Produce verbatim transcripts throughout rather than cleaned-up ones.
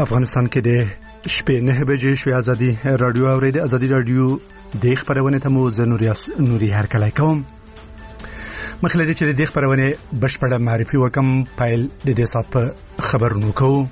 افغانستان کې د شپې نه بجې شوې ازادي رادیو اورېده. ازادي رادیو د خبرونه ته مو زنوري نوري هرکلی کوم. مخلدي چې د خبرونه بشپړه معرفي وکم پایل د دې سات په خبرونو کوو.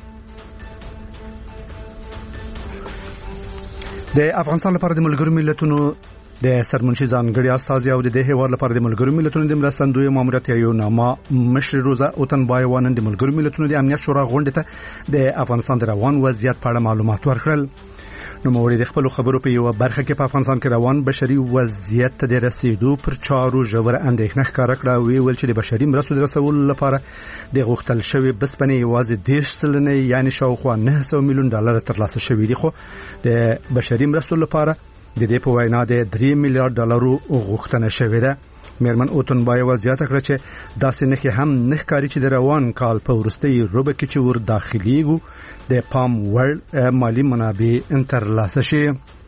د افغانستان لپاره د ملګرو ملتونو د سرمنشي ځانګړي استازي او د هیواد لپاره د ملګرو ملتونو د مرستندوی ماموریت یو نامه مشر روزه اوتن بایوان د ملګرو ملتونو د امنیت شورا غونډه ته د افغانستان د روان وضعیت په اړه معلومات ورکړل. نو موري د خپل خبرو په یو برخه کې په افغانستان کې روان بشري وضعیت ته د رسیدو پر چارو ژور اندېښنه ښکاره کړه. وی ول چې د بشري مرستو د رسولو لپاره د غوښتل شوی بسپنې یوازې دیش سلنه یعنی شاوخوا نه سوه میلیون ډالر ترلاسه شوی دي، خو د بشري مرستو لپاره د دې په وینا د درې میلیارډ ډالرو غوښتنه شوې ده. میرمن اوتن بای وضعیت کړ چې داسې نه کې هم نه ښکاري چې د روان کال په وروستي روبه کې چې ور داخليږي د پام وړ مالی منابع ترلاسه شي.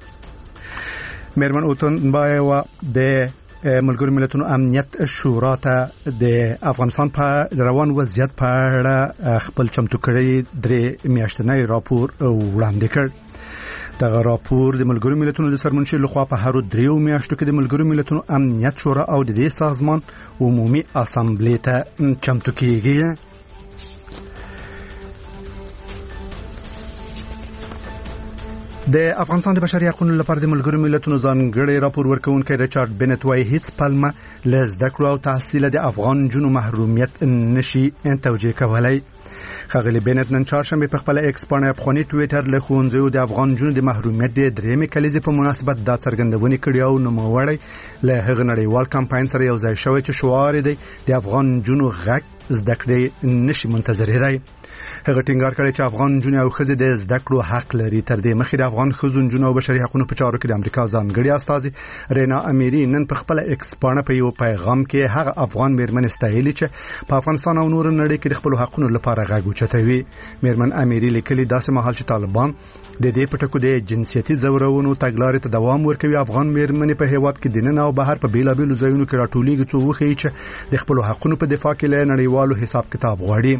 میرمن اوتن بای و د ملګرو ملتونو امنیت شورا ته د افغانستان په روان وضعیت په اړه خپل چمتو کړی درې میاشتنی راپور وړاندې کړ. دغه راپور د ملګرو ملتونو د سرمنشي لخوا په هر دریو میاشتو کې د ملګرو ملتونو امنیت شورا او د دې سازمان عمومي اسامبلې ته چمتو کیږي. د افغانستان د بشري حقوقو لپاره د ملګرو ملتونو ځانګړي راپور ورکونکي ریچارډ بنت وايي هیڅ پلمه له زده کړو او تحصیل د افغان جنو محرومیت نشي توجیه کولای. خغلی بنت نن چهارشنبه په خپل ایکس باندې افغاني ټوئیټر له خونځو د افغان جنو د محرومیت د درېمې کلیزې په مناسبت د څرګندونې کړي او نوموړی له هغه نړیوال کمپاین سره یو ځای شوی چې شعار دی د افغان جنو غږ زده کړې نشي منتظر دی. هغه ټینګار کړی چې افغان جنو او ښځې د زده کړو حق لري. تر دې مخکې د افغان ښځو جنو او بشري حقوقو په چارو کې د امریکا ځانګړي استازي رینا امیری نن په خپل ایکس باندې په یو پیغام کې هغه افغان میرمن استایلی چې په افغانستان او نور نړۍ کې د خپل حقوقو لپاره غږ اوچتوي. میرمن امیری لیکلي داسې مهال چې طالبان د دې پټکو د جنسيتي زورونو تګلارې ته دوام ورکوي، افغان میرمنې په هیواد کې دننه او بهر په بیلابیلو ځایونو کې راټولېږي څو وخی چې د خپل حقوقو په دفاع کې له نړیوالو حساب کتاب غواړي.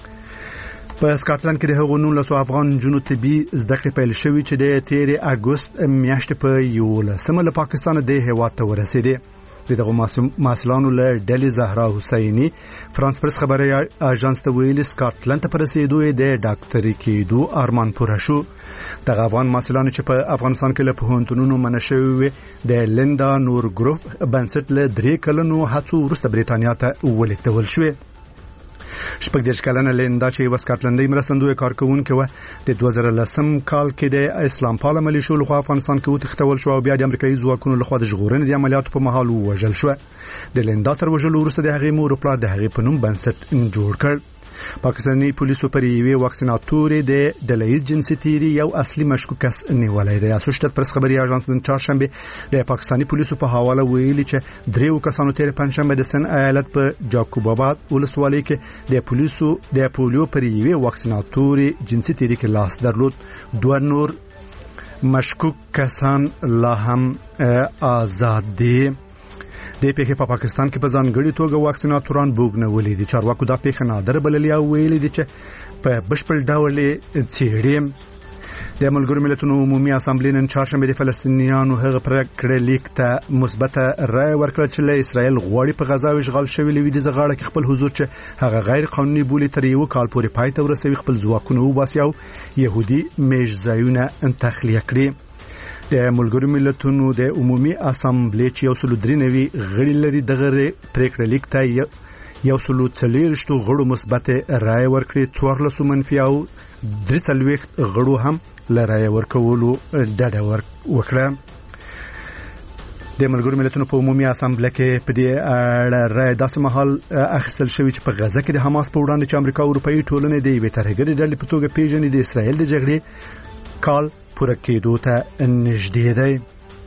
په سکاټلند کې د هغو نولسو افغان جنو طبي زده کړې پیل شوې چې د تیر اگست میاشتې په یولسمه له پاکستان د هیواد ته ورسېدې. دغه مسلمانانو له ډلې زهرا حسینی فرانس پرس خبري اژانس ته ویلي سکاټلند ته پرسېدو د ډاکټري کېدو ارمان پوره شو. دغه افغان مسلمانانو چې په افغانستان کې له پوهنتونونو منشوي د لیندا نور ګروپ بنسټ له درې کلونو هڅو وروسته بریتانیا ته ولېږدول شوې. شپږ دېرش کلنه لیندا چې وسکاټلندي مرستندوی کارکونکې و د دوه زره لسم کال کې د اسلام پاله ملیشو لخوا افغانستان کې وتښتول شو او بیا د امریکایي ځواکونو لخوا د ژغورنې د عملیاتو په مهال ووژل شو. د لیندا تر وژلو وروسته د هغې مور او پلار د هغې په نوم بنسټ جوړ کړ. پاکستاني پولیسو پر یوې واکسیناتورې د ډلهیز جنسي تیری یو اصلي مشکوک کس نیولای دی. اسوشیټډ پرس خبري اژانس نن چهارشنبه د پاکستاني پولیسو په حواله ویلي چې دریو کسانو تیر پنځشنبه د سن ایالت په جاکوباباد ولسوالۍ کې د پولیسو د پولیو پر یوې واکسیناتورې جنسي تیری کې لاس درلود. دوه نور مشکوک کسان لا هم آزاد دي. د پیښې په پاکستان کې په ځانګړي توګه واکسیناتوران بوګنولې دي. چارواکو دا پیښه نادر بللې او ویلي دي چې په بشپړ ډول څېړي. د ملګرو ملتونو عمومي اسامبلې نن چهارشنبه د فلسطینیانو هغه پریکړه لیک ته مثبته رائے ورکړه چې له اسرائیل غواړي په غزا او اشغال شوی لویدیځ غاړه کې خپل حضور چې هغه غیر قانوني بولی تر یو کال پورې پای ته ورسوي، خپل ځواکونه وباسي او يهودي میشځایونه تخلیه کړي. د ملګرو ملتونو د عمومي اسامبلې چې یو سل درې نوي غړي لري دغه پریکړه لیک ته یو سل څلوېښت غړو مثبت رائے ورکړي، څوارلس منفي او درې څلوېښت غړو هم له رائے ورکولو ډډه وکړه. د ملګرو ملتونو په عمومي اسامبلې کې په دې اړه رائے داسې مهال اخیستل شوی چې په غزه کې د حماس په وړاندې چې امریکا او اروپאי ټولنې د یوې ترهګرې ډلې په توګه پیژني د اسرائیل د جګړې کال پوره کېدو ته نږدې دی.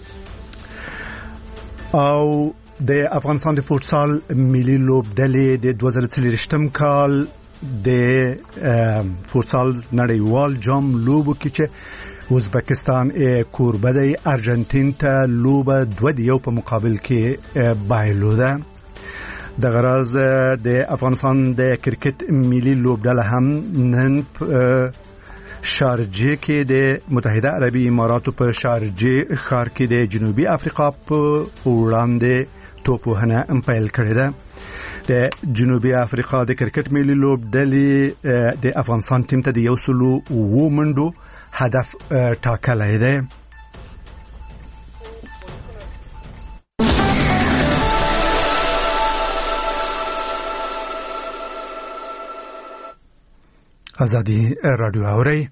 او د افغانستان د فوټسال ملي لوبډلې د دوه زره څلوېښتم کال د فوټسال نړیوال جام لوبو کې چې ازبکستان کوربه دی ارجنټین ته لوبه دوه دیو په مقابل کې بایلوده. د غرض د افغانستان د کرکټ ملي لوبډله هم نن شارجه کې د متحده عربي اماراتو په شارجه ښار کې د جنوبي افریقا په وړاندې توپوهنه پیل کړې ده. د جنوبي افریقا د کرکټ ملي لوبډلې د افغانستان ټیم ته د یو سلو اوو منډو هدف ټاکلی دی. آزادی رادیو اوري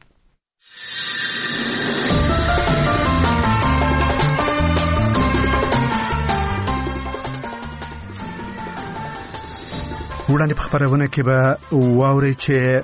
وړاندې په خبرونه کې به واوري چې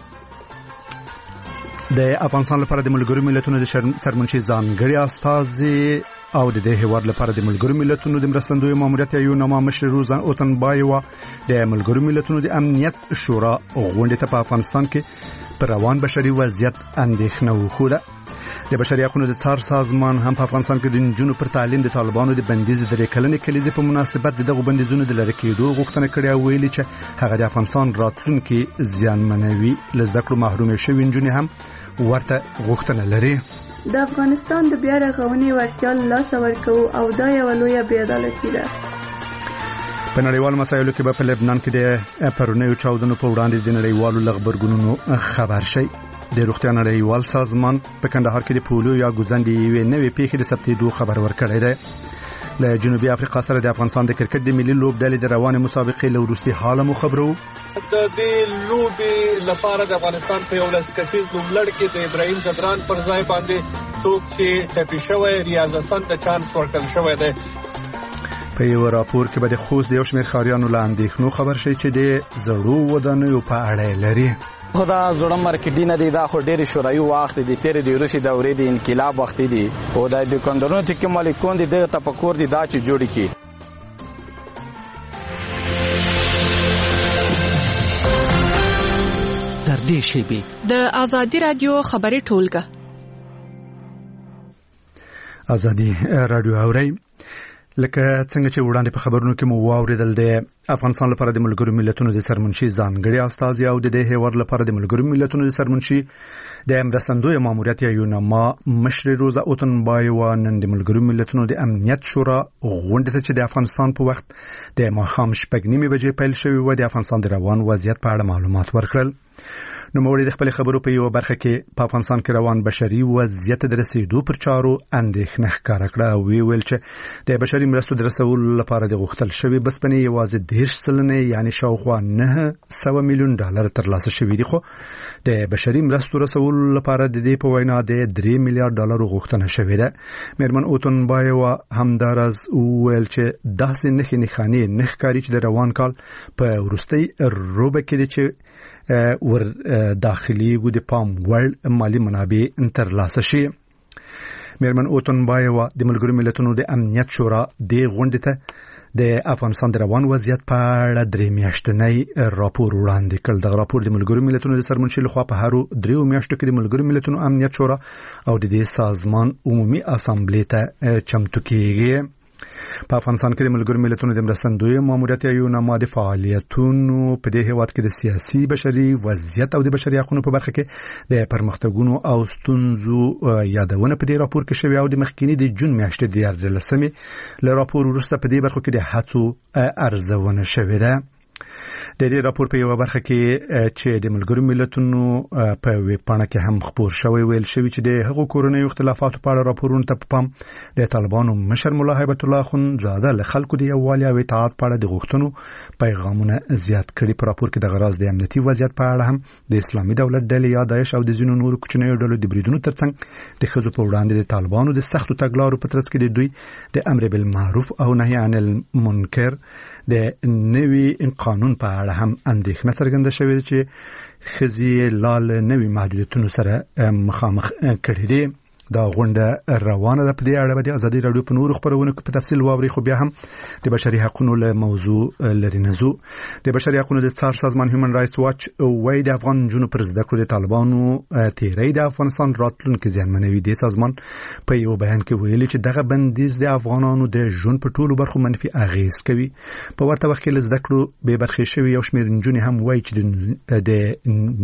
د افغانستان لپاره د ملګرو ملتونو د سرمنشي ځانګړي استازي او د دې هیواد لپاره د ملګرو ملتونو د مرستندوی ماموریت یو نامه مشر روزان اوتنبایوا د ملګرو ملتونو د امنیت شورا غونډه ته په افغانستان کې پر روان بشري وضعیت اندېښنه وښوده. د بشري حقوقو د څار سازمان هم په افغانستان کې د نجونو پر تعلیم د طالبانو د بندیز درې کلنې کلیزې په مناسبت دغه بندیزونو د لری کېدو غوښتنه کړې او ویلي چې هغه د افغانستان راتلونکي زیانمنوي. لزده کړو محروم شوي نجونې هم ورته غوښتنه لري. د افغانستان د بیا رغونې وړتیا له لاسه ورکوو او دا یو لویه بې عدالتي ده. په نړیوالو مسایلو کې به په لبنان کې د پرونیو چاودنو په وړاندې د نړیوالو لغبرګونونو خبر شي. د روغتیا نړیوال سازمان په کندهار کې د پولیو یا ګوزندې یوې نوې پیښې د ثبتېدو خبر ورکړی دی. د جنوبي افریقا سره د افغانستان د کرکټ د ملي لوبډلې د روانې مسابقې له وروستي حاله مو خبرو. د دې لوبې لپاره د افغانستان په یو لس کسیز لوبلړ کې د ابراهیم ځدران پر ځای باندې څوک چې ټپي شوی ریاض حسن ته چانس ورکړل شوی دی. په یو راپور کې به د خوست د یو شمېر ښاریانو له اندېښنو خبر شي چې د زړو ودانیو په اړه لري. خدا زړه مارکیټ نه دی، دا خو ډېر شورایي وخت دی، تیر دی روسي دورې د انقلاب وخت دی او د دکاندارونو ته کې مالکون دي دغه تفکر دي دا چې جوړ کی. تر دې شی د آزادی رادیو خبري ټولګه. آزادی رادیو اوري لکه څنګه چې وړاندې په خبرونو کې مو واوریدل د افغانستان لپاره د ملګرو ملتونو د سرمنشي ځانګړي استازي او د دې هیواد لپاره د ملګرو ملتونو د سرمنشي د مرستندوی ماموریت یو نامه مشر روزا اوتنبایوا نن د ملګرو ملتونو د امنیت شورا غونډه ته چې د افغانستان په وخت د ماښام شپږ نیمې بجې پیل شوې و د افغانستان د روان وضعیت په اړه معلومات ورکړل. نو موږ د خپل خبرو په یو برخه کې په افغانستان کې روان بشري وضعیت د رسیدو پر چارو اندېښنه ښکاره کړه او ویل چې د بشري مرستو د رسولو لپاره د غوښتل شوی بسپنې یوازې دېرش سلنه یعنی شاوخوا نه سوه میلیون ډالر ترلاسه شوي دي، خو د بشري مرستو رسولو لپاره د دې په وینا د درې میلیارډ ډالر غوښتنه شوې ده. میرمن اوتنبایوا همدارز ویل چې داسې نښې نښانې نه ښکاري چې د روان کال په وروستۍ روبه کې چې ور داخلي و د پام وړ مالی منابع ترلاسه شي. میرمن اوتنبایوا د ملګرو ملتونو د امنیت شورا د غونډې ته د افغانستان د روان وضعیت په اړه درې میاشتنی راپور وړاندې کړ. دغه راپور د ملګرو ملتونو د سرمنشي لخوا په هرو دریو میاشتو کې د ملګرو ملتونو امنیت شورا او د دې سازمان عمومي اسامبلې ته چمتو کیږي. په افغانستان کې د ملګرو ملتونو د مرستندوی ماموریت یو نامه د فعالیتونو په دې هیواد کې د سیاسي بشري وضعیت او د بشري حقوقو په برخه کې د پرمختګونو او ستونزو یادونه په دې راپور کې شوی او د مخکینی د جون میاشتې د یارلسمې له راپور وروسته په دې برخه کې د هڅو ارزونه شوې ده. د دې راپور په یو برخه کې چې د ملګرو ملتونو په ویبپاڼه کې هم خبر شوی ویل شوی چې د هغو کورنیو اختلافاتو په اړه راپورونه ته پام د طالبانو مشر مولا هیبت الله خونزاده له خلکو د یووالي او اتحاد په اړه د غوښتنو پیغامونه زیات کړي. په راپور کې د غراز د امنیتي وضعیت په اړه هم د اسلامي دولت ډلې یا داعش او د ځینو نورو کوچنیو ډلو د بریدونو ترڅنګ د ښځو په وړاندې د طالبانو د سختو تګلارو په ترڅ کې د دوی د امر بالمعروف او نهي عن المنکر د نوي قانون په اړه هم اندېښنه څرګنده شوې چې ښځې لاله نوي محدودیتونو سره مخامخ کړي دي. دا غونډه روانه ده. په دې اړه د آزادي رادیو په نورو خبرونو کې په تفصیل واوري، خو بیا هم د بشري حقوقو له موضوع لري نزو. د بشري حقوقو د څار سازمان هیومن رائټس واچ وایي د افغان جنونو پر زده کړو د طالبانو تیری د افغانستان راتلونکي زیانمنوي. د سازمان په یو بیان کې ویلي چې دغه بندیز د افغانانو د ژوند په ټولو برخو منفي اغیز کوي. په ورته وخت کې له زده کړو بې برخې شوي یو شمېر نجونې هم وایي چې د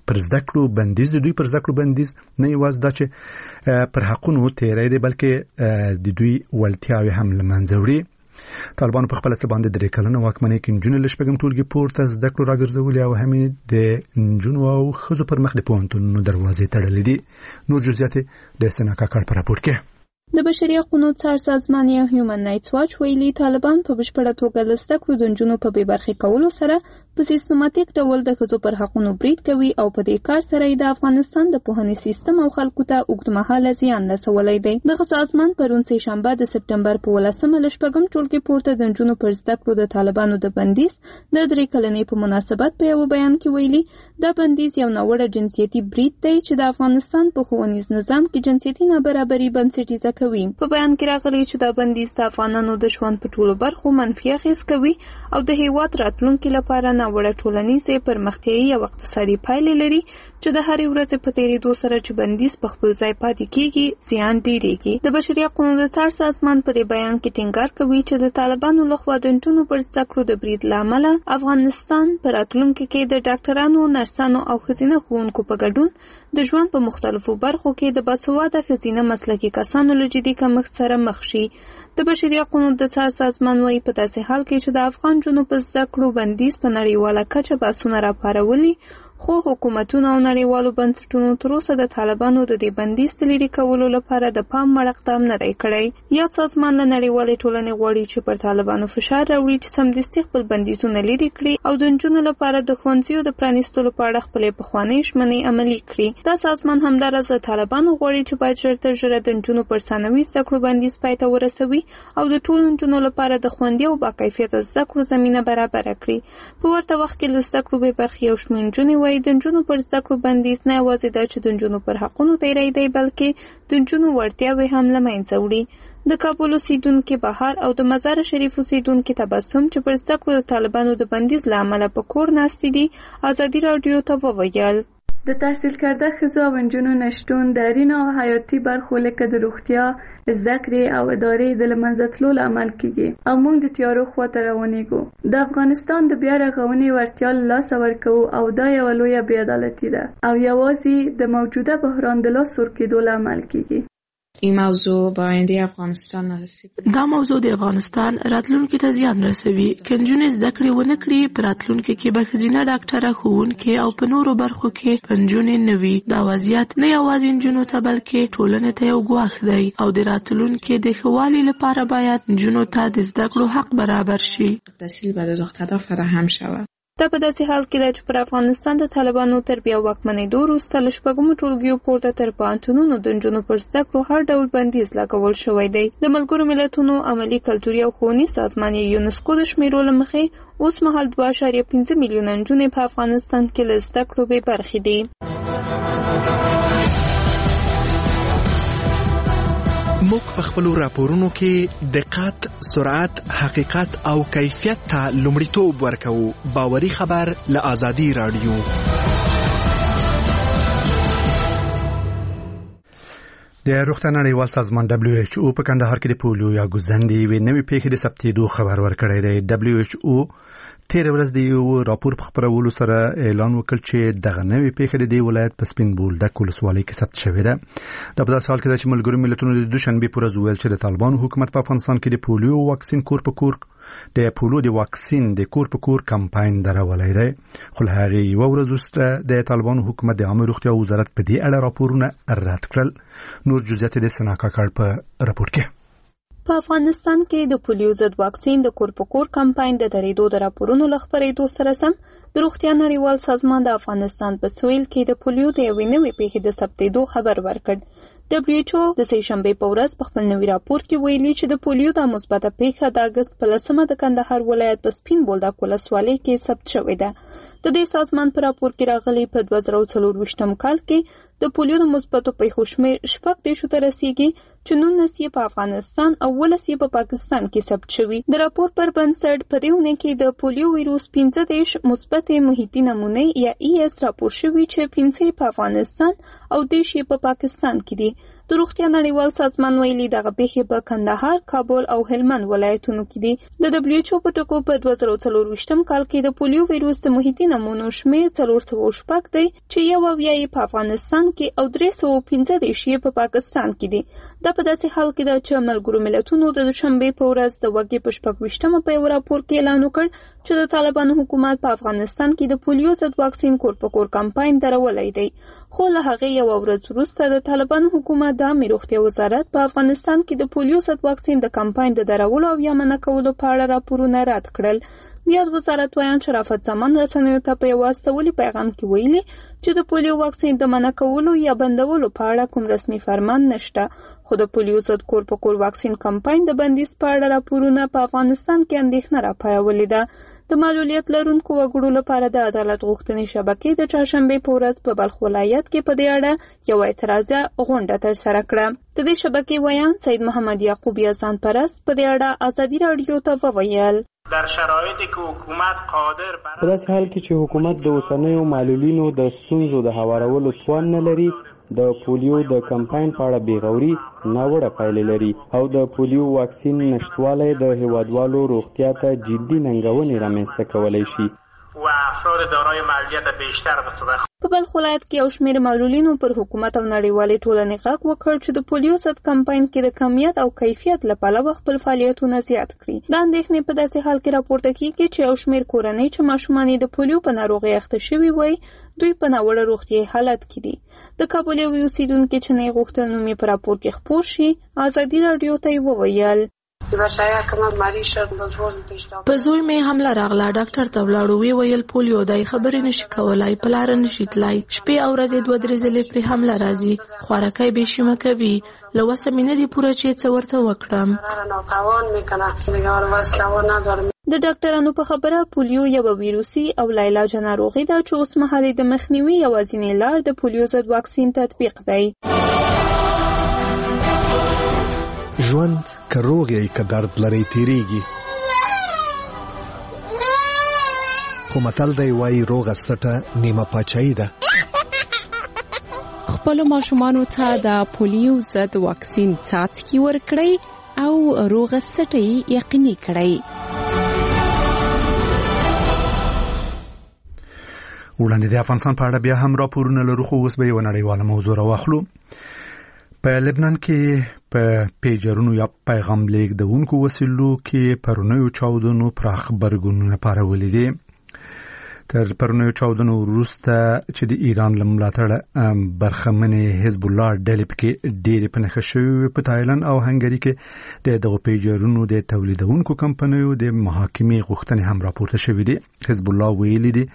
پر زده کړو بندیز د دوی پر زده کړو بندیز نه یوازې دا چې پر حقونو تیری دی بلکې د دوی ولتیاوې هم له منځه وړي. طالبانو په خپله څه باندې درې کلنه واکمنۍ کې نجونې له شپږم ټولګي پورته زده کړو راګرځولې او همې د نجونو او ښځو پر مخ د پوهنتونونو دروازې تړلې دي. نور جزئیات د سنا کاکړ په راپور کې. د بشري حقوقو څار سازمان یا هیومن رائټس واچ ویلي طالبان په بشپړه توګه له زده کړو د نجونو په بې برخې کولو سره په سیستماتیک ډول د ښځو پر حقونو برید کوي او په دې کار سره د افغانستان د پوهنې سیستم او خلکو ته اوږدمهاله زیان رسولی دی. دغه سازمان پرون سه شنبه د سپټمبر په ولسمه له شپږم ټولګي پورته د نجونو پر زده کړو د طالبانو د بندیز د درې کلنۍ په مناسبت په یو بیان کې ویلي دا بندیز یو ناوړه جنسیتي برید دی چې د افغانستان په ښوونیز نظام کې جنسیتي نابرابري بنسټیزه کوي. په بیان کې راغلی چې دا بندیز د افغانانو د ژوند په ټولو برخو منفي اغېز کوي او د هیواد راتلونکي لپاره ناوړه ټولنیزې پرمختیایي او اقتصادي پایلې لري چې د هرې ورځې په تېرېدو سره چې بندیز په خپل ځای پاتې کېږي زیان ډېرېږي. د بشري حقوقو د څار سازمان په دې بیان کې ټینګار کوي چې د طالبانو لخوا د نجونو پر زده کړو د برید له امله افغانستان په راتلونکي کې د ډاکټرانو، نرسانو او ښځینه ښوونکو په ګډون د ژوند په مختلفو برخو کې د باسواده ښځینه مسلکي کسانو له جدي کمښت سره مخ شي. د بشري حقوقو د څار سازمان وايي په داسې حال کې چې د افغان نجونو په زده کړو بندیز په نړیواله کچه بحثونه راپارولي خو حکومتونو او نړیوالو بنسټونو تر اوسه د طالبانو د دې بندیز د لرې کولو لپاره د پام مړ اقدام نه دی کړی. یاد سازمان له نړیوالې ټولنې غواړي چې پر طالبانو فشار راوړي چې سمدستي خپل بندیزونه لرې کړي او د نجونو لپاره د ښوونځیو د پرانیستلو په اړه خپلې پخوانۍ ژمنې عملي کړي. دا سازمان همداراز له طالبانو غواړي چې باید ژر تر ژره د نجونو پر ثانوي زده کړو بندیز پای ته ورسوي او د ټولو نجونو لپاره د خوندي او باکیفیته زده کړو زمینه برابره کړي. په ورته وخت کې له زده کړو بې برخې یو شمېر نجونې وایي د نجونو پر زده کړو بندیز نه یوازې دا چې د نجونو پر حقونو تیری دی بلکې د نجونو وړتیاوې هم له منځه وړي. د کابل اوسیدونکي بهار او د مزار شریف اوسیدونکي تبسم چې پر زده کړو د طالبانو د بندیز له امله په کور ناستې دي ازادي راډیو ته وویل د تحصیل کرده ښځو او نجونو نشتون د اړینو او حیاتي برخو لکه د روغتیا، زده کړې او ادارې د له منځه تلو لامل کیږي او موږ د تیارو خواته روانېږو. د افغانستان د بیا رغونې وړتیا له لاسه ورکوو او دا یوه لویه بې عدالتي ده او یوازې د موجوده بحران د لاس ورکېدو لامل کیږي. این موضوع با آینده افغانستان آسیب دا موضوع د افغانستان راتلونکي ته زیان رسوي. که نجونې زده کړې ونه کړي په راتلونکي کې به ښځینه ډاکټره، ښوونکې او په نورو برخو کې به نجونې نه وي. دا وضعیت نه یوازې نجونو ته بلکې ټولنې ته یو ګواښ دی او د راتلونکي د ښه والي لپاره باید نجونو ته د زده کړو حق برابر شي. تحصیل به د دخترها فراهم شود. دا په داسې حال کې ده چې پر افغانستان د طالبانو تر بیا واکمنېدو وروسته له شپږمو ټولګیو پورته تر پوهنتونونو د نجونو پر زده کړو هر ډول بندیز لګول شوی دی. د ملګرو ملتونو عملي کلتوري او ښوونیز سازمان یونسکو د شمیرو له مخې اوس مهال دوه اعشاریه پنځه میلیونه نجونې په افغانستان کې له زده کړو بې برخې دي. موږ په خپلو راپورونو کې دقت، سرعت، حقیقت او کیفیت ته لومړیتوب ورکوو. باوري خبر له آزادي راډیو. د روغتیا نړیوال سازمان دبلیو ایچ او په کندهار کې د پولیو یا ګوزندې یوې نوې پیښې د ثبتېدو خبر ورکړی دی. دبلیو ایچ او تیر ورځ د یو راپور په خپرولو سره اعلان وکړ چې دغه نوې پیښه د دې ولایت په سپین بولدک ولسوالۍ کې ثبت شوې ده. دا په داسې حال کې ده چې ملګرو ملتونو د دوشنبې په ورځ وویل چې د طالبانو حکومت په افغانستان کې د پولیو واکسین کور په کور د پولیو د واکسین د کور په کور کمپاین درولای دی. خو له هغې یوه ورځ وروسته د طالبانو حکومت د عامه روغتیا وزارت په دې اړه راپورونه رد کړل. نور جزئیات د سنا کاکړ په راپور کې. په افغانستان کې د پولیو ضد واکسین د کور په کور کمپاین د درېدو د راپورونو له خپرېدو سره سم د روغتیا نړیوال سازمان د افغانستان په سویل کې د پولیو د یوې نوې پیښې د ثبتېدو خبر ورکړ. دبلیو ایچ او د سه شنبې په ورځ په خپل نوي راپور کې ویلي چې د پولیو د مثبته پیښه د اګست په لسمه د کندهار ولایت په سپین بولدک ولسوالۍ کې ثبت شوې ده. د دې سازمان په راپور کې راغلي په دوه زره څلرویشتم کال کې د پولیو د مثبتو پیښو شمېر شپږ دېرشو ته رسیږي چې نولس یې په افغانستان او ولس یې په پاکستان کې ثبت شوي. د راپور پر بنسټ په دې اونۍ کې د پولیو ویروس پنځه دېرش مثبتې محیطي نمونې یا ای اس راپور شوي چې پنځه په افغانستان او دېرش په پاکستان کې دي. د روغتیا نړیوال سازمان ویلي دغه پیښې په کندهار، کابل او هلمند ولایتونو کې دي. د دبلیو ایچ او په ټکو په دوه زره څلرویشتم کال کې د پولیو ویروس د محیطي نمونو شمېر څلور سوه شپږ دی چې یو اویا یې په افغانستان کې او درې سوه پنځه دېرش یې په پاکستان کې دي. دا په داسې حال کې ده چې ملګرو ملتونو د دوشنبې په ورځ د وګړي په شپږ ویشتمه په یو راپور کې اعلان وکړ چې د طالبانو حکومت په افغانستان کې د پولیو ضد واکسین کور په کور کمپاین درولی دی. خو له هغې یوه ورځ وروسته د طالبانو حکومت د عامې روغتیا وزارت په افغانستان کې د پولیو ضد واکسین د کمپاین د درولو او یا منع کولو په اړه راپورونه رد کړل. د یاد وزارت ویان شرافت زمان رسنیو ته په یوه استولي پیغام کې ویلي چې د پولیو واکسین د منع کولو یا بندولو په اړه کوم رسمي فرمان نشته. خو د پولیو ضد کور په کور واکسین کمپاین د بندیز په اړه راپورونه په افغانستان کې اندېښنه راپارولې ده. د معلولیت لرونکو وګړو لپاره د عدالت غوښتنې شبکې د چهارشنبې په ورځ په بلخ ولایت کې په دې اړه یوه اعتراضیه غونډه ترسره کړه. د دې شبکې ویان سید محمد یعقوب یزدان پرست په دې اړه ازادي راډیو ته وویل: در شرایطی که حکومت قادر په داسې حال کې چې حکومت د اوسنیو معلولینو د ستونزو د هوارولو توان نه لري، د پولیو د کمپاین په اړه بېغوري ناوړه پایلې لري او د پولیو واکسین نشتوالی د هیوادوالو روغتیا ته جدي ننګونې رامنځته کولی شي و افراد دارای معلولیت بیشتر به صدق. په بلخ ولایت کې یو شمېر معلولینو پر حکومت او نړیوالې ټولنې غږ وکړ چې د پولیو ضد کمپاین کې د کمیت او کیفیت له پلوه خپل فعالیتونه زیات کړي. دا اندېښنې په داسې حال کې راپورته کېږي چې یو شمېر کورنۍ چې ماشومان یې د پولیو په ناروغۍ اخته شوي وای، دوی په ناوړه روغتیایي حالت کې دي. د کابل یو اوسېدونکي چې نه یې غوښتل نوم یې په راپور کې خپور شي، ازادي راډیو ته یې وویل: په زوی مې حمله راغله، ډاکټر ته ولاړو، وی ویل پولیو دی، خبرې نشي کولای، په لاره نشي تلای، شپې او ورځې دوه درې ځلې پرې حمله راځي، خوارکی بې شیمه کوي، له وسه مې نه دي پوره چې څه ورته وکړم. د ډاکټرانو په خبره پولیو یوه ویروسي او لاعلاجه ناروغي ده چې اوس مهال د مخنیوي یوازینۍ لار د پولیو ضد واکسین تطبیق دی. ژوند که روغ یې که درد لرئ تیریږي، خو متل دی وایي روغه سټه نیمه پاچاهي ده. خپلو ماشومانو ته د پولیو ضد واکسین څاڅکي ورکړئ او روغه سټه یې یقیني کړئ. وړاندې د افغانستان په اړه بیا هم راپورونه لرو، خو اوس به یوه نړیواله موضوع راواخلو. په لبنان کې په پیجرونو یا پیغام لیږدونکو وسیلو کې پرونیو چاودنو پراخ غبرګونونه پارولي دي. تر پرونیو چاودنو وروسته چې د ایران له ملاتړه برخمنې حزب الله ډلې پکې ډېرې په نښه شوې. په تایلند او هنګري کې د دغو پیجرونو د تولیدونکو کمپنیو د محاکمې غوښتنې هم راپورته شوې دي. حزب الله ویلي دي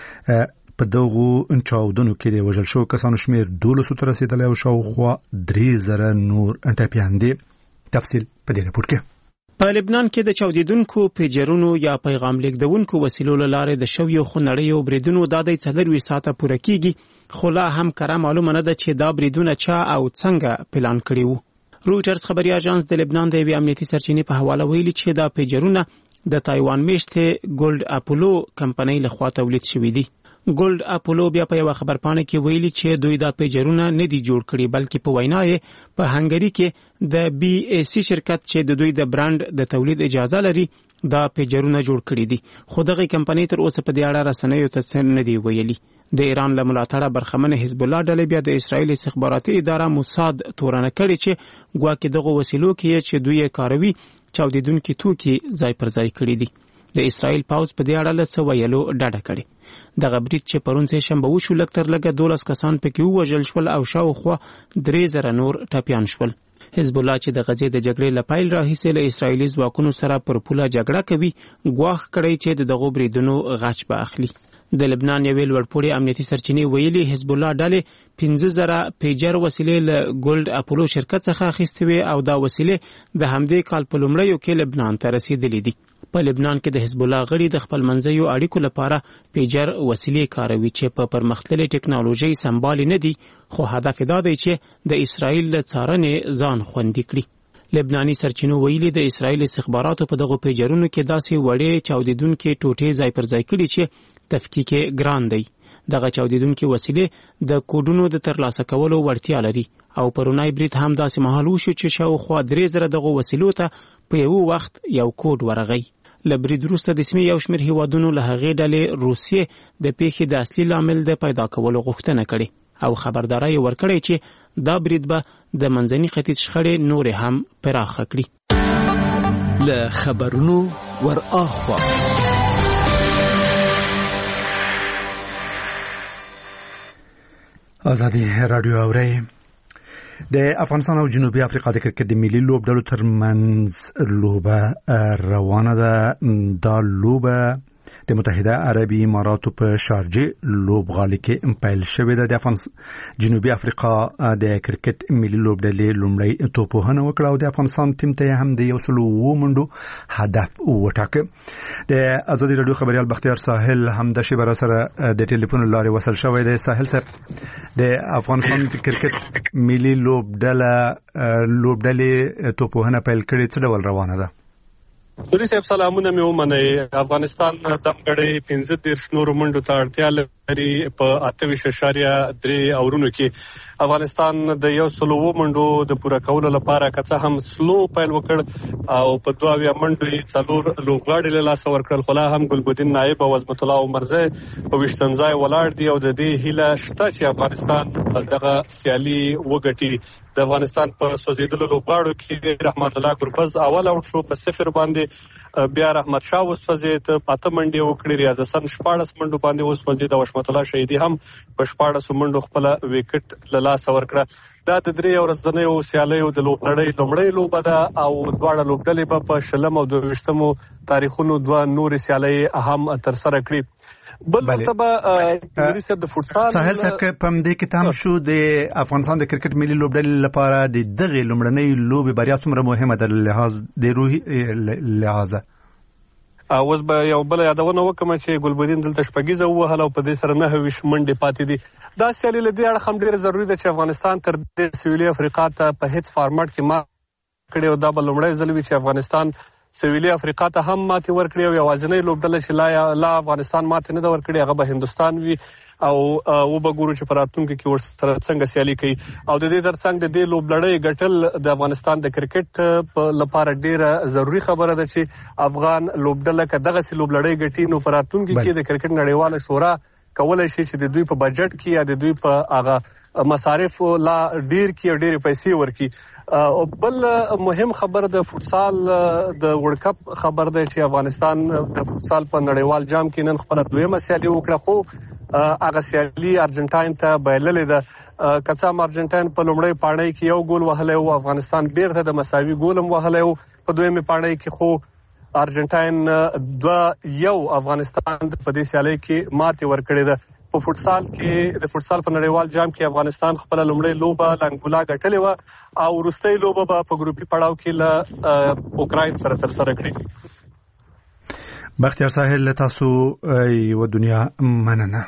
په دغو چاودنو کې د وژل شوو کسانو شمېر دولسو ته رسېدلی او شاوخوا درې زره نور ټپیان دي. تفصیل په دې راپور کې. په لبنان کې د چاودیدونکو پیجرونو یا پیغام لیږدونکو وسیلو له لارې د شویو خونړیو بریدونو دا د څلرویشت ساعته پوره کېږي، خو لا هم کره معلومه نه ده چې دا بریدونه چا او څنګه پلان کړي وو. رویټرز خبري اژانس د لبنان د یوې امنیتي سرچینې په حواله ویلي چې دا پیجرونه د تایوان میشتې ګولډ اپولو کمپنۍ لخوا تولید شوي دي. ګولډ اپولو بیا په یوه خبرپاڼه کې ویلي چې دوی دا پیجرونه نه دي جوړ کړي، بلکې په وینا یې په هنګري کې د بي ای سی شرکت چې د دوی د برانډ د تولید اجازه لري دا پیجرونه جوړ کړي دي. خو دغه کمپنۍ تر اوسه په دې اړه رسنیو ته څه نه دي ویلي. د ایران له ملاتړه برخمنه حزب الله ډلې بیا د اسرائیل استخباراتي اداره موساد تورنه کړې چې ګواکې دغه وسیلو کې چې دوی یې کاروي چاودیدونکي توکي ځای پر ځای کړي دي. د اسرائیل پاوځ په دې اړه له څه ویلو ډډه کړې. دغه برید چې پرون سه شنبه وشو لږ تر لږه دولس کسان پکې ووژل شول او شاوخوا درې زره نور ټپیان شول. حزب الله چې د غزې د جګړې له پیل راهیسې له اسرائیلي ځواکونو سره پر پوله جګړه کوي، ګواښ کړی چې د دغو بریدونو غچ به اخلي. د لبنان یوې لوړپوړې امنیتي سرچینې ویلي حزب الله ډلې پنځه زره پیجر وسیلې له ګولډ اپولو شرکت څخه اخیستې وې او دا وسیلې د همدې کال په لومړیو کې لبنان ته رسېدلې دي. په لبنان کې د حزب الله غړي د خپل منځیو اړیکو لپاره پیجر وسیلې کاروي چې په پرمختللې ټکنالوژي سمبالي نه دي، خو هدف دا دی چې د اسرائیل له څارنې ځان خوندي کړي. لبناني سرچینو ویلي د اسرائیل استخباراتو په دغو پیجرونو کې داسې وړې چاودیدونکې ټوټې ځای پر ځای کړي چې تفکیک ګران دی. دغه چاودیدونکو وسیلې د کوډونو د ترلاسه کولو وړتیا لري او پرونای برید هم داسې مهال وشو چې شاوخوا درې زره دغه وسیلو ته په یو وخت یو کوډ ورغی. له برید وروسته د سیمې یو شمېر هیوادونو له هغې ډلې روسیې د پیښې د اصلي لامل د پیدا کولو غوښتنه کړې او خبرداری ورکړی چې دا برید به د منځني ختیځ شخړې نورې هم پراخه کړي. له خبرونو ور اخوا آزادی رادیو اورئ. د افغانستان او جنوبي افریقا د کرکټ د ملي لوبډلو ترمنځ لوبه روانه ده. دا لوبه د متحده عربي اماراتو په شارجه لوبغالي کې پیل شوې ده. د جنوبي افریقا د کرکټ ملي لوبډلې لومړی توپوهنه وکړه او د افغانستان ټیم ته هم د یو سل اووه منډو هدف وټاکه. د آزادي رادیو خبريال بختیار ساحل هم د شبر سره د ټلیفون لارې وصل شوی دی. ساحل صاحب، د افغانستان کرکټ ملي لوبډله لوبډلې توپوهنه پیل کړې، څه ډول روانه ده؟ دوی صاحب سلامونه مې ومنئ. افغانستان دمګړی پنځه دېرش نورو منډو ته اړتیا لري. په اته ویشت اعشاریه درې اورونو کې افغانستان د یو سل اووه منډو د پوره کولو لپاره که څه هم سلو پیل وکړ او په دوه اویا منډو یې څلور لوبغاړي له لاسه ورکړل، خو لا هم ګلبدین نایب او عظمت الله عمرزی په ویشتم ځای ولاړ دي او د دې هیله شته چې افغانستان دغه سیالي وګټي. د افغانستان په سوځېدلو لوبغاړو کې رحمت الله ګربز اول اوټ شو په صفر باندې، بیا رحمت شاه وسوځېد اته منډې وکړې، ریاض حسن شپاړس منډو باندې وسوځېد او حشمت الله شهیدي هم په شپاړسو منډو خپله وکټ له لاسه ورکړه. دا د درې ورځنیو سیالیو د لوبلړۍ لومړۍ لوبه ده او دواړه لوبډلې به په شلم او دوه ویشتمو تاریخونو دوه نورې سیالۍ هم ترسره کړي. بل مرتبه د فوټبال ساحل صاحب کې پم دې کې تام شو د افغانستان د کرکټ ملي لوبډلې لپاره د دغه لومړنۍ لوبې بریا څومره مهمه ده لحاظ د روحي لحاظه؟ اوس به یو بل یادونه وکم چې ګلبدین دلته شپږیزه ووهله او په دې سره نهه ویشت منډې پاتې دي. دا سیالي له دې اړخ هم ډېره ضروري ده چې افغانستان تر دې سویلي افریقا ته په هیڅ فارمټ کې مات کړی او دا به لومړی ځل وي چې افغانستان سویلي افریقا ته هم ماتې ورکړي او یوازینۍ لوبډله چې لا لا افغانستان ماتې نه ده ورکړې هغه به هندوستان وي او وبګورو چې په راتلونکي کې ورسره څنګه سیالي کوي. او د دې ترڅنګ د دې لوبلړۍ ګټل د افغانستان د کرکټ لپاره ډیره ضروری خبره ده چې افغان لوبډله که دغسې لوبلړۍ ګټي نو په راتلونکي کې د کرکټ نړیواله شورا کولی شي چې د دوی په بجټ کې یا د دوی په هغه مصارف لا ډیر کې او ډېرې پیسې ورکړي. بل مهم خبر د فوټسال د ورلد کپ خبر دی چې افغانستان د فوټسال په نړیوال جام کې نن خپله دویمه سیالي وکړه، خو هغه سیالي ارجنټاین ته بایللې ده. که څه هم ارجنټاین په لومړۍ پاڼۍ کې یو ګول وهلی و، افغانستان بیرته د مساوي ګول هم وهلی و په دویمې پاڼۍ کې، خو ارجنټاین دوه یو افغانستان په دې سیالۍ کې ماتې ورکړې ده. په فوټسال کې د فوټسال په نړیوال جام کې افغانستان خپله لومړۍ لوبه له انګولا ګټلې وه او وروستۍ لوبه به په ګروپي پړاو کې له اوکراین سره ترسره کړي. بختیار ساحل له تاسو یوه دنیا مننه.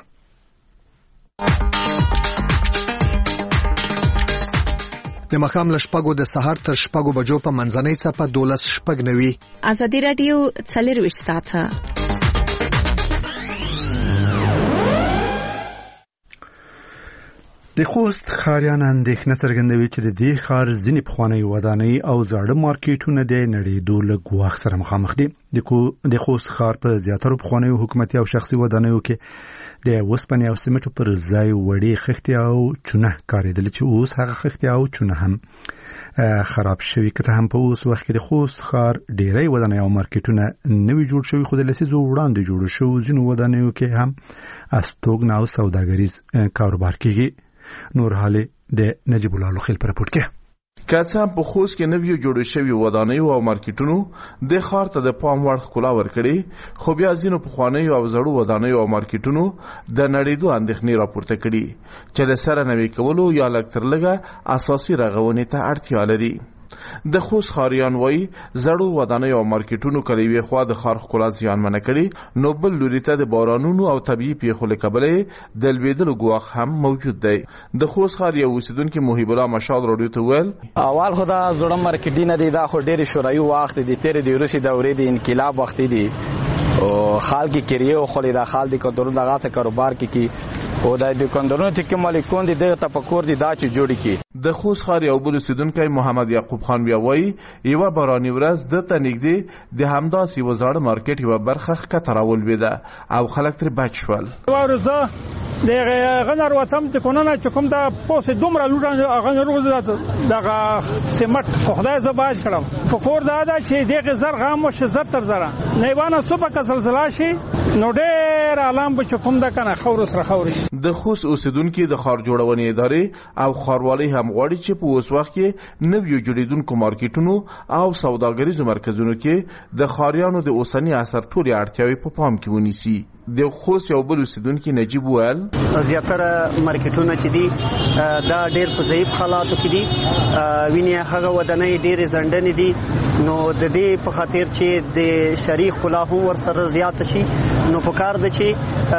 د ماښام له شپږو د سهار تر شپږو بجو په منځنۍ څپه دولس شپږ نوي. آزادي رادیو څلرویشت ساعته. د خوست ښاریان اندېښنه څرګندوي چې د دې ښار ځینې پخوانۍ ودانۍ او زاړه مارکیټونه د نړېدو له ګواښ سره مخامخ دي. د خوست ښار په زیاترو پخوانیو حکومتي او شخصي ودانیو کې د اوسپنې او سمنټو پر ځای وړې خښتې او چونه کارېدلې چې اوس هغه خښتې او چونه هم خراب شوي. که څه هم په اوس وخت کې د خوست ښار ډېری ودانۍ او مارکیټونه نوي جوړ شوي، خو د لسیزو وړاندې جوړ شوو ځینو ودانیو کې هم استوګنه او سوداګریز کاروبار کېږي. نور حالي د نجیب الله لوخیل پر راپورټ کې که څه هم په خوست کې نویو جوړ شوي ودانیو او مارکیټونو د ښار ته د پام وړ ښکلا ورکړې، خو بیا ځینو پخوانیو او زړو ودانیو او مارکیټونو د نړېدو اندېښنې راپورته کړي چې د سره نوي کولو یا لږ تر لږه اساسي رغونې ته اړتیا لري. د خوست ښاریان وایي زړو ودانیو او مارکیټونو که د یوې خوا د ښار ښکلا زیانمنه کړي، نو بل لوري ته د بارانونو او طبیعي پیښو له کبله د لوېدلو ګواښ هم موجود دی. د خوست ښار یو اوسېدونکي محیب الله مشال راډیو ته وویل اول خو دا زړه مارکیټ نه دی، دا خو ډېرې شوروي وخت دی، تېرې د روسي دورې د انقلاب وختي دی او خال کې کریه او خلی دا خال دی کډورو دغه ته کاروبار کې کی او د دکاندارونو ته کې مالکان دي دغه تفکر دي دا چې جوړ کړي. د خوست ښار یو بل اوسیدونکی محمد یعقوب خان بیا وایي یوه باراني ورځ دته نږدې د همداسې یوه زاړه مارکېټ یوه برخه ښکته راولوېده او خلک ترې بچ شول. ورځه د هغه نه راوتم د کوننه چې کوم دا پوسې دومره لوټه هغه نه روزه دغه سمټ خو خدای زه باج کړم فکر دا ده چې دغه زر غام وشي زر تر زره نیوانه صبح که زلزله شي نو ډېر عالم به چې کوم ده که نه خاورو سره خاورې. د خوست اوسیدونکي د ښار جوړونې ادارې او ښاروالۍ هم غواړي چې په اوس وخت کې نویو جوړېدونکو مارکېټونو او سوداګریزو مرکزونو کې د ښاریانو د اوسني عصر ټولې اړتیاوې په پام کې ونیسي. د خوست یو بل اوسیدونکي نجیب ویل زیاتره مارکېټونه چې دي دا ډېر په ضعیف حالاتو کې دي، وینې هغه ودانۍ ډېرې ځنډنې دي، نو د دې په خاطر چې د شرعي ښکلا هم ورسره زیاته شي نو پکار ده چې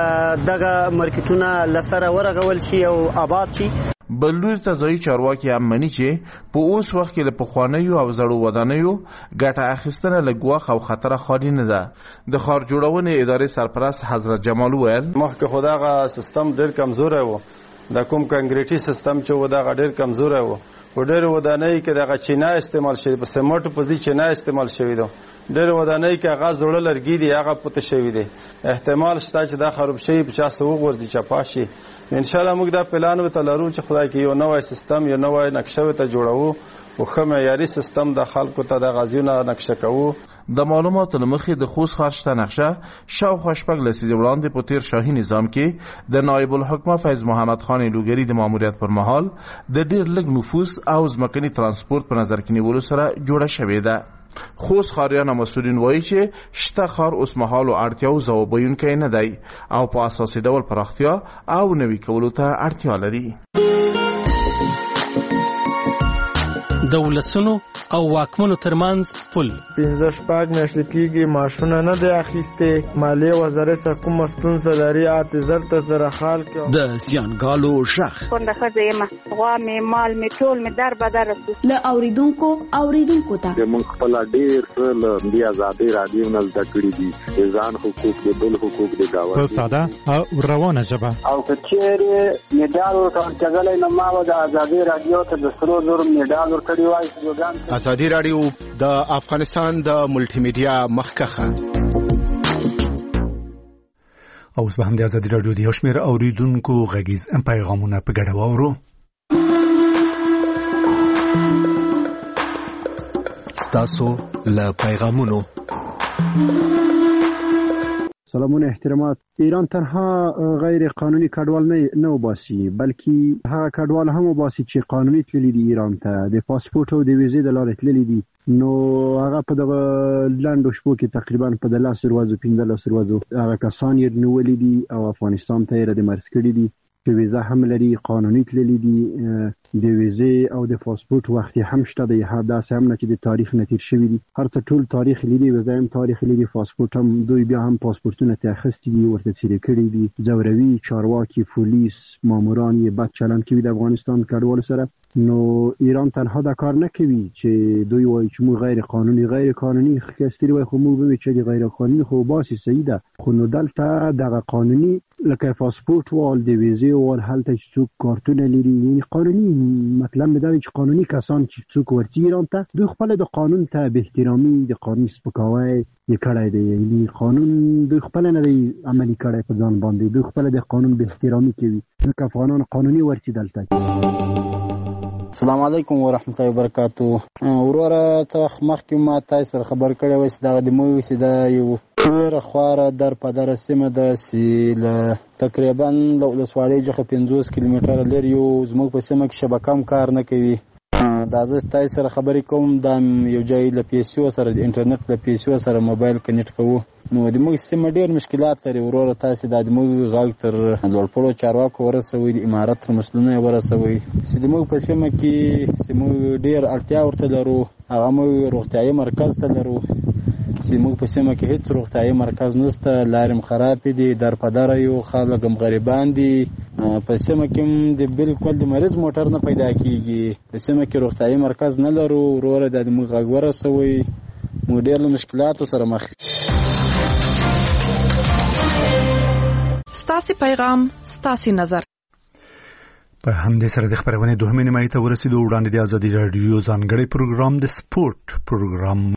دغه مارکېټونه له سره ورغول شي او آباد شي. بل لوري ته ځایي چارواکي هم مني چې په اوس وخت کې له پخوانیو او زړو ودانیو ګټه اخیستنه له ګواښ او خطره خالي نه ده. د ښار جوړونې ادارې سرپرست حضرت جمال وویل مخکې خو دغه سیستم ډېر کمزوری و، د کوم کنکریټي سیستم چې و دغه ډېر کمزوری و. په ډېرو ودانیو کې دغه چینه استعمال شوي، په سمټو په ځای چینه استعمال شوي ده. ډېرو ودانیو کې هغه زړه لرګي دي هغه پوته شوي دي، احتمال شته چې دا خراب شوي په چا څه وغورځي چپا شي. انشاءالله موږ دا پلان ورته لرو چې خدای کې یو نوی سیستم یو نوی نقشه ورته جوړوو او ښه معیاري سیستم د خلکو ته د غازیونه نقشه کوو. د معلوماتو له مخې د خوست ښار شته نقشه شاوخوا شپږ لسیزې وړاندې په تیر شاهي نظام کې د نایب الحکومه فیض محمد خان لوګري د ماموریت پر مهال د ډېر لږ نفوس او ځمکني ترانسپورت په نظر کې نیولو سره جوړه شوې ده. خوست ښاریان مسؤلین وایي چې شته ښار اوس مهالو اړتیاو ځواب ویونکی نه دی او په اساسي ډول پراختیا او نوي کولو ته اړتیا لري. د ولسونو او واکمنو ترمنځ پل پنځه شپږ میاشتې کېږي معاشونه نه دی اخیستې، مالیې وزارت څخه کومه ستونزه لري اته زر ته زره خال کې د زیانګالو غږ کونډه ښځه یم، غوا مې مال مې ټول مې در بدر رسو له اوریدونکو اوریدونکو ته موږ خپل ډېر له دې آزادۍ راډیو نه زده کړي دي د ځان حقوق د بل حقوق د گاونډي په ساده او روانه ژبه او که چیرې میډال ورکړل نو ما د آزادۍ راډیو ته د سرو زرو میډال ورکړی وای. ازادي راډیو د افغانستان د ملټي میډیا مخکخه اوس به هم د ازادي راډیو د یو شمېر اوریدونکو غږیز پیغامونه په ګډه واورو. ستاسو له پیغامونو سلامونه احترامات. ایران تنها غیر قانوني کډوال نه نه وباسي بلکې هغه کډوال هم وباسي چې قانوني تللي دي ایران ته د پاسپورت او د ویزې د لارې تللي دي. نو هغه په دغه لنډو شپو کې تقریبا په دلاسو ورځو پنځلس ورځو هغه کسان یې نیولي دي او افغانستان ته یې رادمرس کړي دي چې ویزه هم لري، قانوني تللي دي، د ویزې او د پاسپورت وخت هم شته دی، داسې هم نه چې د تاریخ نه تیر شوي دي، هر څه ټول تاریخ لیدي، ویزه هم تاریخ لیدي، پاسپورت هم دوی بیا هم پاسپورتونه ته اخیستي دي، ورته څیرې کړي دي. ځوروي چارواکي پولیس ماموران یې بد چلند کوي د افغانستان کډوالو سره. نو ایران تنها دا کار نه کوي چې دوی وایي چې موږ غیر قانوني غیر قانوني خستري وای، خو موږ به چې غیر قانوني خو باسي صحیح ده، خو نو دلته دغه قانوني لکه پاسپورت وال د ویزې وال هلته چې څوک کارتونه لري، یعنی قانوني مطلب دا چې قانوني کسان چې څوک ورته ایران ته دوی خپل د قانون ته به احترامي د قانون سپکاوی یې کړی دی، یعنی قانون دوی خپل نه دی عملي کړی په ځان باندې، دوی خپل د قانون به احترامي کوي ځکه افغانان قانوني ورته دلته. السلام علیکم ورحمت الله وبرکاتو. وروره څه وخت مخکې ما تاسو سره خبر کړی و چې دا د موږ چې دا یو ډېره خواره در په دره سیمه ده چې له تقریبا له ولسوالۍ څخه پنځوس کیلومتره لرې یو زموږ په سیمه کې شبکه هم کار نه کوي. دا زه تاسو سره خبرې کوم، دا یو ځای له پیسو سره د انټرنیټ له پیسو سره موبایل کنیکټ کوو. نو د موږ سیمه ډېر مشکلات لري. وروره تاسو دا د موږ غږ تر لوړپوړو چارواکو ورسوئ، د امارت تر مسؤلینو یې ورسوئ چې د موږ په سیمه کې چې موږ ډېر اړتیا ورته لرو، هغه موږ روغتیایي مرکز ته لرو چې موږ په سیمه کې هیڅ روغتیایي مرکز نشته، لارې هم خرابې دي، در په دره یو، خلک هم غریبان دي. په سیمه کې هم د بالکل د مریض موټر نه پیدا کېږي، په سیمه کې روغتیایي مرکز نه لرو. وروره دا د موږ غږ ورسوئ، موږ ډېر له مشکلاتو سره مخ. ستاسو پیغام ستاسو نظر. په همدې سره د خبرونه دوهمه نیمه ته ورسېدو. وړاندې د ازادي رادیو ځانګړي پروګرام د سپورت پروګرام